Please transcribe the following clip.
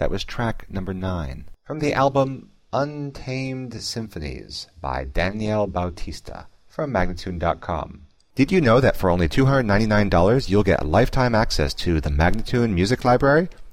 That was track number 9 from the album Untamed Symphonies by Daniel Bautista from Magnatune.com. Did you know that for only $299 you'll get lifetime access to the Magnatune Music Library?